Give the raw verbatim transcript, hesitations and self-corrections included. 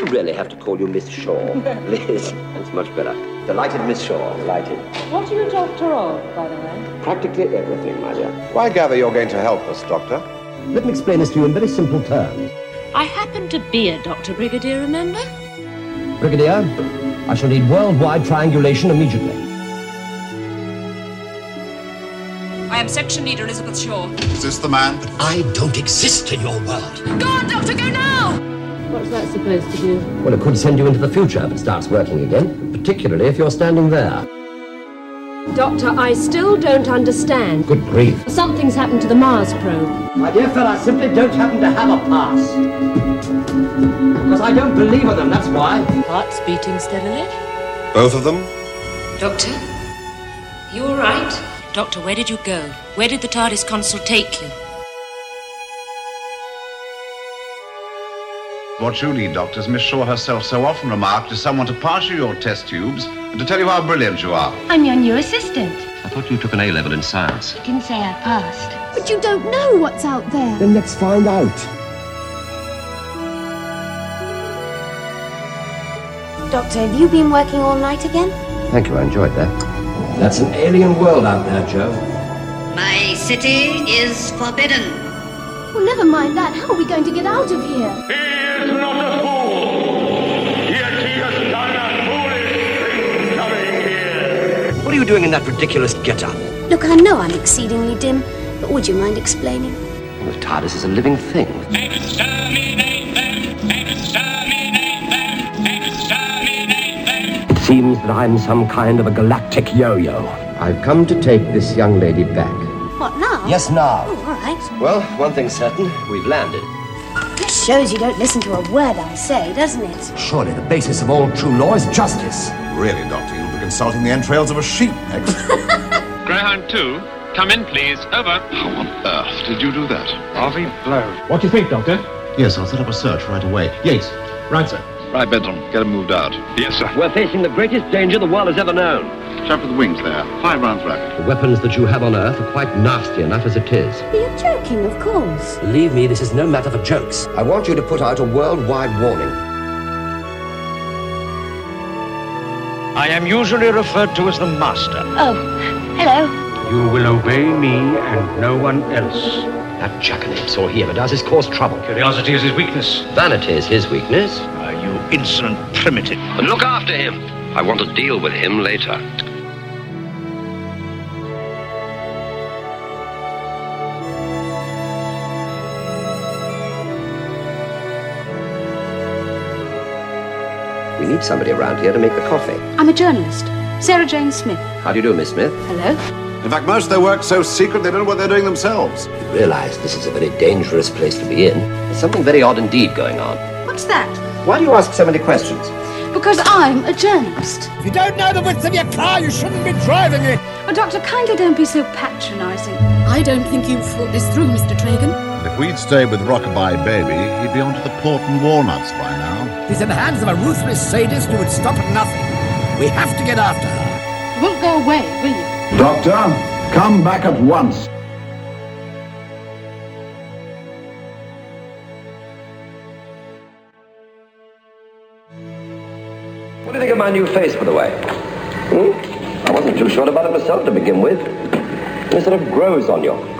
I really have to call you Miss Shaw? Liz, that's much better. Delighted, Miss Shaw, delighted. What are you doctor of, by the way? Practically everything, my dear. Well, I gather you're going to help us, Doctor. Let me explain this to you in very simple terms. I happen to be a Doctor Brigadier, remember? Brigadier, I shall need worldwide triangulation immediately. I am Section Leader Elizabeth Shaw. Is this the man? I don't exist in your world. Go on, Doctor, go now! What's that supposed to do? Well, it could send you into the future if it starts working again, particularly if you're standing there. Doctor, I still don't understand. Good grief. Something's happened to the Mars probe. My dear fellow, I simply don't happen to have a pass. Because I don't believe in them, that's why. Heart's beating steadily. Both of them? Doctor, you all right? Doctor, where did you go? Where did the TARDIS console take you? What you need, Doctor, as Miss Shaw herself so often remarked, is someone to pass you your test tubes and to tell you how brilliant you are. I'm your new assistant. I thought you took an A-level in science. I didn't say I passed. But you don't know what's out there. Then let's find out. Doctor, have you been working all night again? Thank you, I enjoyed that. That's an alien world out there, Joe. My city is forbidden. Well, never mind that. How are we going to get out of here? He is not a fool, yet he has done a foolish thing coming here. What are you doing in that ridiculous get-up? Look, I know I'm exceedingly dim, but would you mind explaining? Well, the TARDIS is a living thing. Exterminate them! Exterminate them! Exterminate them! It seems that I'm some kind of a galactic yo-yo. I've come to take this young lady back. What, now? Yes, now. Oh, all right. Well, one thing's certain, we've landed. This shows you don't listen to a word I say, doesn't it? Surely the basis of all true law is justice. Really, Doctor, you'll be consulting the entrails of a sheep next. Greyhound two, come in, please. Over. How on earth did you do that? Harvey blow. What do you think, Doctor? Yes, I'll set up a search right away. Yates. Right, sir. Right, Benton. Get him moved out. Yes, sir. We're facing the greatest danger the world has ever known. Chap with the wings there. Five rounds rapid. The weapons that you have on Earth are quite nasty enough as it is. You're joking, of course. Believe me, this is no matter for jokes. I want you to put out a worldwide warning. I am usually referred to as the Master. Oh, hello. You will obey me and no one else. That jackanapes or he ever does is cause trouble. Curiosity is his weakness. Vanity is his weakness. Are you insolent primitive? And look after him. I want to deal with him later. We need somebody around here to make the coffee. I'm a journalist, Sarah Jane Smith. How do you do, Miss Smith? Hello. In fact, most of their work's so secret they don't know what they're doing themselves. You realize this is a very dangerous place to be in. There's something very odd indeed going on. What's that? Why do you ask so many questions? Because I'm a journalist. If you don't know the width of your car, you shouldn't be driving it. Oh, Doctor, kindly don't be so patronising. I don't think you've thought this through, Mister Tragan. If we'd stayed with Rockabye Baby, he'd be onto the port and walnuts by now. He's in the hands of a ruthless sadist who would stop at nothing. We have to get after her. You won't go away, will you? Doctor, come back at once. What do you think of my new face, by the way? Hmm? I wasn't too sure about it myself to begin with. It sort of grows on you.